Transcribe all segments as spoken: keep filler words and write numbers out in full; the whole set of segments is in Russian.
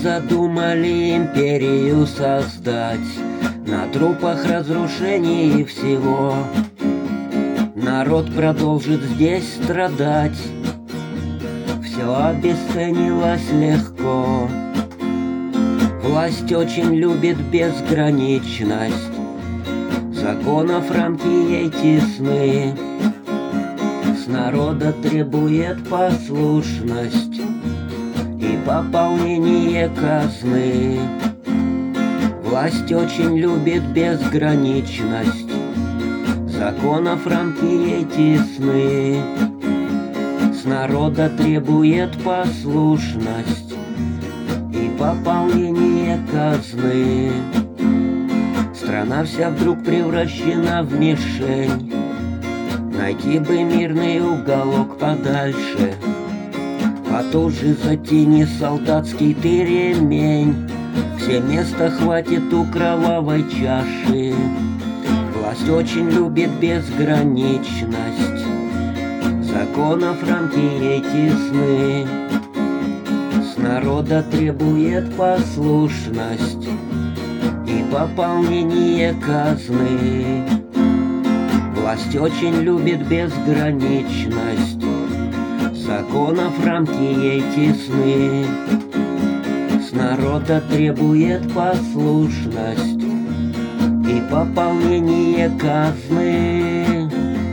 задумали империю создать на трупах разрушений всего. Народ продолжит здесь страдать, все обесценилось легко. Власть очень любит безграничность, законов рамки ей тесны. С народа требует послушность и пополнение казны. Власть очень любит безграничность, законов рамки ей тесны. С народа требует послушность и пополнение казны. Страна вся вдруг превращена в мишень, найти бы мирный уголок подальше. Потуже затяни солдатский ты ремень, все места хватит у кровавой чаши. Власть очень любит безграничность, законов рамки ей тесны. С народа требует послушность и пополнение казны. Власть очень любит безграничность, законов рамки ей тесны. С народа требует послушность и пополнение казны.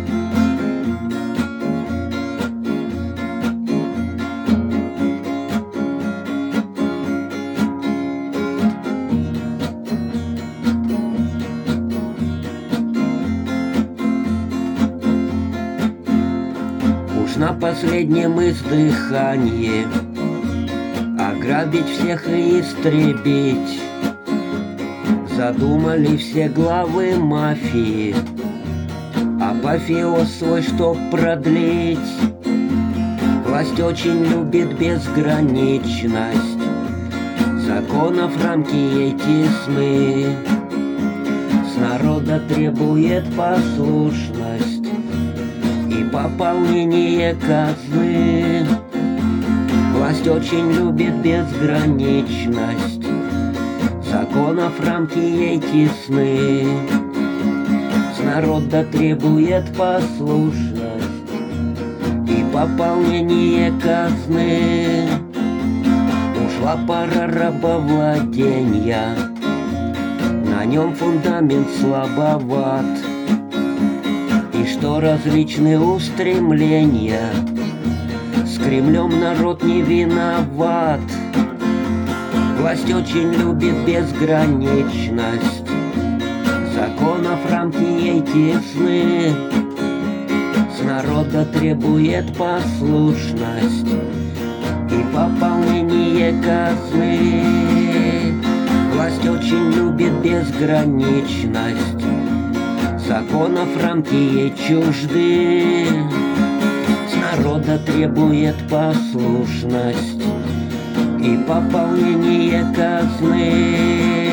На последнем издыхании ограбить всех и истребить задумали все главы мафии, апофеоз свой чтоб продлить. Власть очень любит безграничность, законов рамки ей тесны. С народа требует послушность и пополнение казны. Власть очень любит безграничность, законов рамки ей тесны. С народа требует послушность и пополнение казны. Ушла пора рабовладения, на нем фундамент слабоват, и что различные устремления, с Кремлем народ не виноват. Власть очень любит безграничность, законов рамки ей тесны. С народа требует послушность и пополнение казны. Власть очень любит безграничность, законов рамки ей чужды. С народа требует послушность и пополнение казны.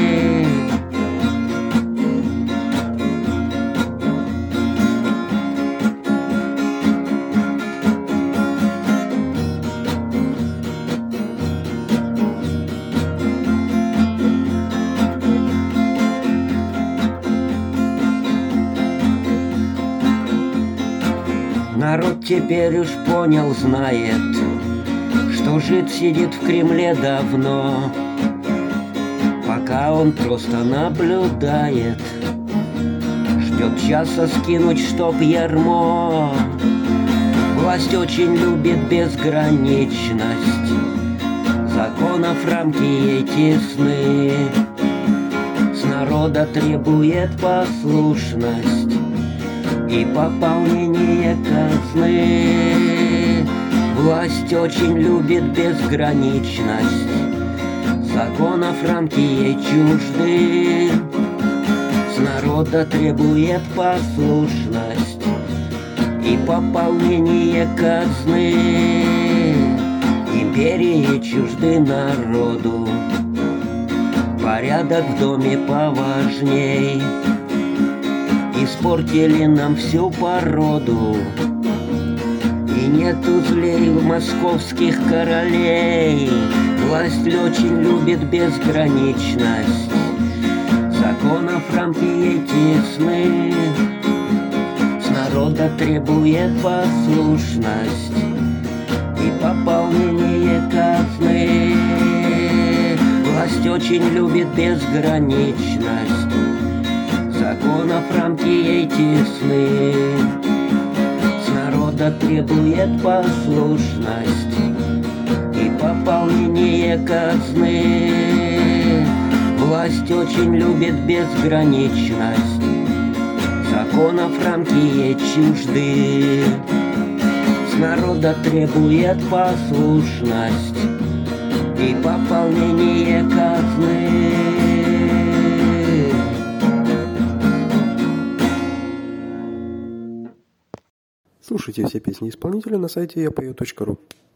Народ теперь уж понял, знает, что жид сидит в Кремле давно, пока он просто наблюдает, ждет часа скинуть, чтоб ярмо. Власть очень любит безграничность, законов рамки ей тесны. С народа требует послушность и пополнение казны. Власть очень любит безграничность, законов рамки ей чужды. С народа требует послушность и пополнение казны. Империи чужды народу, порядок в доме поважней. Испортили нам всю породу, и Нету злей московских королей, власть очень любит безграничность, законов рамки ей тесны, с народа требует послушность и пополнение казны. Власть очень любит безграничность, законов рамки ей тесны, с народа требует послушность и пополнение казны. Власть очень любит безграничность, законов рамки ей чужды, с народа требует послушность и пополнение казны. Слушайте все песни исполнителя на сайте я пою точка ру.